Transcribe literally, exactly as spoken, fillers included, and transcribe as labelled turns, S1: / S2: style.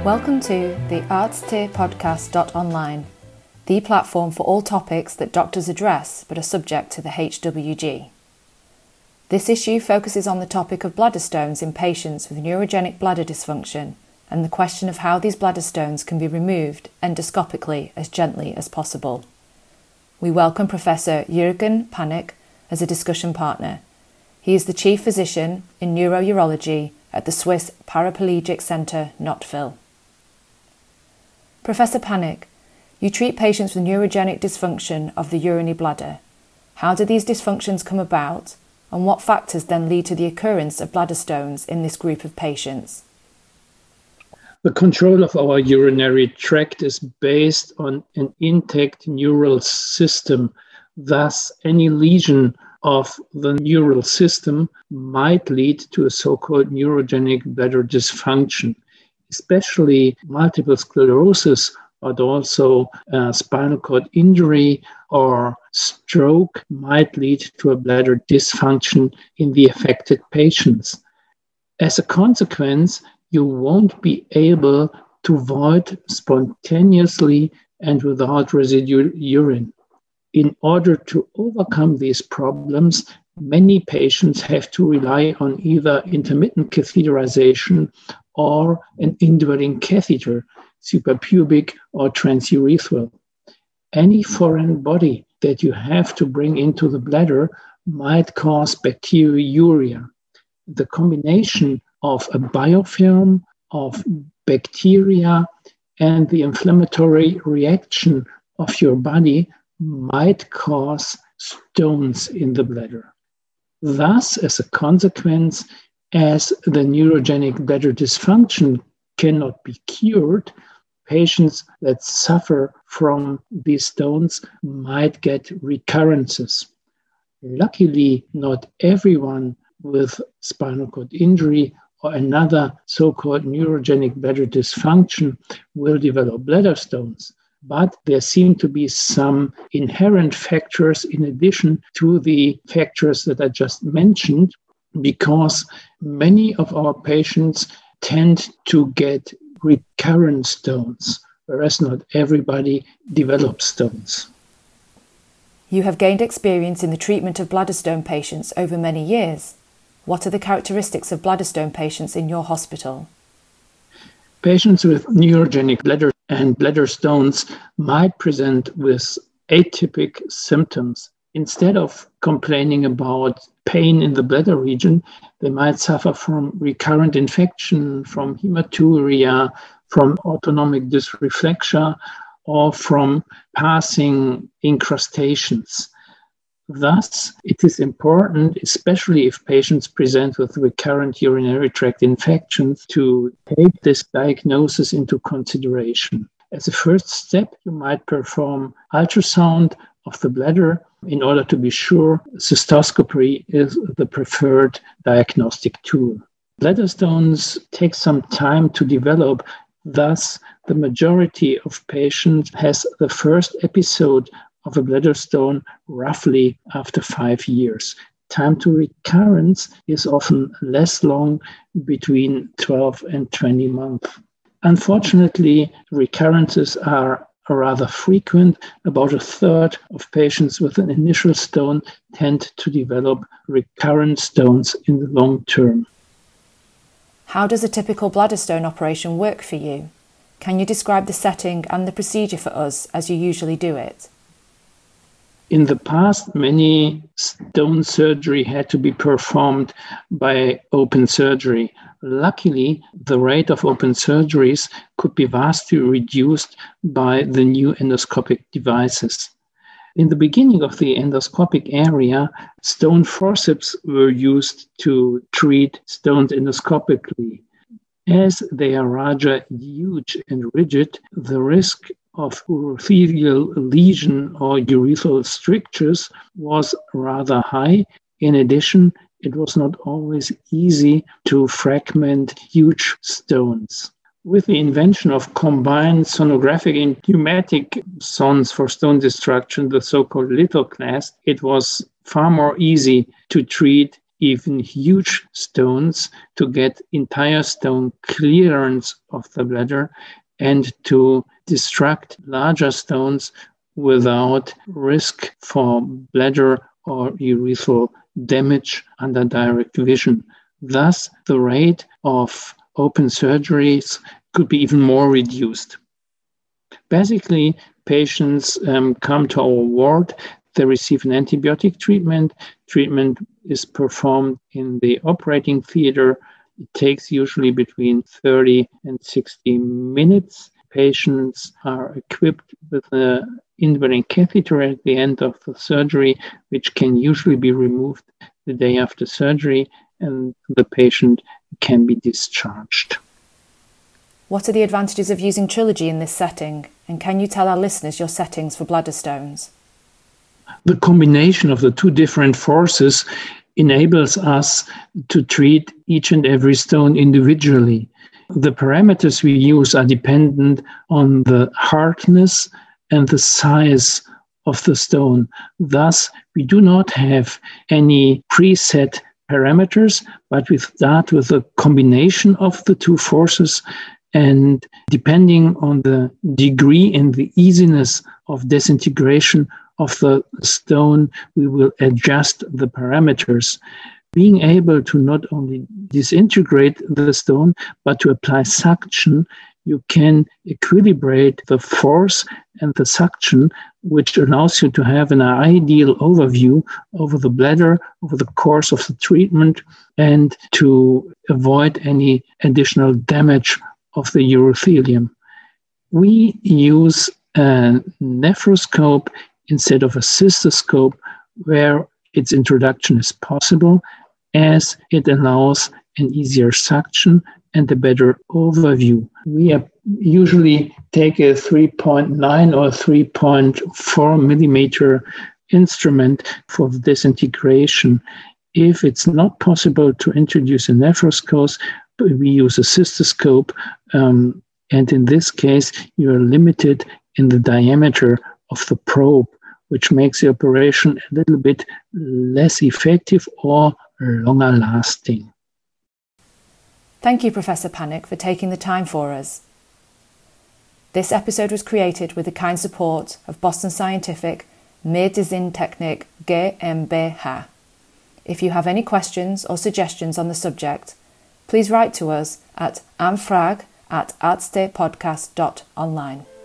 S1: Welcome to the Arzte Podcast Online, the platform for all topics that doctors address but are subject to the H W G. This issue focuses on the topic of bladder stones in patients with neurogenic bladder dysfunction and the question of how these bladder stones can be removed endoscopically as gently as possible. We welcome Professor Jürgen Panek as a discussion partner. He is the Chief Physician in Neurourology at the Swiss Paraplegic Centre, Knotteville. Professor Panek, you treat patients with neurogenic dysfunction of the urinary bladder. How do these dysfunctions come about, and what factors then lead to the occurrence of bladder stones in this group of patients?
S2: The control of our urinary tract is based on an intact neural system. Thus, any lesion of the neural system might lead to a so-called neurogenic bladder dysfunction. Especially multiple sclerosis, but also uh, spinal cord injury or stroke might lead to a bladder dysfunction in the affected patients. As a consequence, you won't be able to void spontaneously and without residual urine. In order to overcome these problems, many patients have to rely on either intermittent catheterization or an indwelling catheter, suprapubic or transurethral. Any foreign body that you have to bring into the bladder might cause bacteriuria. The combination of a biofilm, of bacteria, and the inflammatory reaction of your body might cause stones in the bladder. Thus, as a consequence, as the neurogenic bladder dysfunction cannot be cured, patients that suffer from these stones might get recurrences. Luckily, not everyone with spinal cord injury or another so-called neurogenic bladder dysfunction will develop bladder stones. But there seem to be some inherent factors in addition to the factors that I just mentioned, because many of our patients tend to get recurrent stones, whereas not everybody develops stones.
S1: You have gained experience in the treatment of bladder stone patients over many years. What are the characteristics of bladder stone patients in your hospital?
S2: Patients with neurogenic bladder and bladder stones might present with atypical symptoms. Instead of complaining about pain in the bladder region, they might suffer from recurrent infection, from hematuria, from autonomic dysreflexia, or from passing incrustations. Thus, it is important, especially if patients present with recurrent urinary tract infections, to take this diagnosis into consideration. As a first step, you might perform ultrasound of the bladder in order to be sure cystoscopy is the preferred diagnostic tool. Bladder stones take some time to develop. Thus, the majority of patients has the first episode of a bladder stone roughly after five years. Time to recurrence is often less long, between twelve and twenty months. Unfortunately, recurrences are rather frequent. About a third of patients with an initial stone tend to develop recurrent stones in the long term.
S1: How does a typical bladder stone operation work for you? Can you describe the setting and the procedure for us as you usually do it?
S2: In the past, many stone surgery had to be performed by open surgery. Luckily, the rate of open surgeries could be vastly reduced by the new endoscopic devices. In the beginning of the endoscopic area, stone forceps were used to treat stones endoscopically. As they are rather huge and rigid, the risk of urothelial lesion or urethral strictures was rather high. In addition, it was not always easy to fragment huge stones. With the invention of combined sonographic and pneumatic sons for stone destruction, the so-called lithoclast, it was far more easy to treat even huge stones to get entire stone clearance of the bladder and to destruct larger stones without risk for bladder or urethral damage under direct vision. Thus, the rate of open surgeries could be even more reduced. Basically, patients um, come to our ward, they receive an antibiotic treatment. Treatment is performed in the operating theater. It takes usually between thirty and sixty minutes. Patients are equipped with an inverting catheter at the end of the surgery, which can usually be removed the day after surgery, and the patient can be discharged.
S1: What are the advantages of using Trilogy in this setting? And can you tell our listeners your settings for bladder stones?
S2: The combination of the two different forces enables us to treat each and every stone individually. The parameters we use are dependent on the hardness and the size of the stone. Thus, we do not have any preset parameters, but we start with a combination of the two forces, and depending on the degree and the easiness of disintegration of the stone, we will adjust the parameters. Being able to not only disintegrate the stone, but to apply suction, you can equilibrate the force and the suction, which allows you to have an ideal overview over the bladder over the course of the treatment and to avoid any additional damage of the urothelium. We use a nephroscope instead of a cystoscope where its introduction is possible, as it allows an easier suction and a better overview. We uh, usually take a three point nine or three point four millimeter instrument for disintegration. If it's not possible to introduce a nephroscope, we use a cystoscope, um, and in this case, you are limited in the diameter of the probe, which makes the operation a little bit less effective or longer lasting.
S1: Thank you, Professor Panik, for taking the time for us. This episode was created with the kind support of Boston Scientific Medizintechnik GmbH. If you have any questions or suggestions on the subject, please write to us at anfrage at arztepodcast dot online.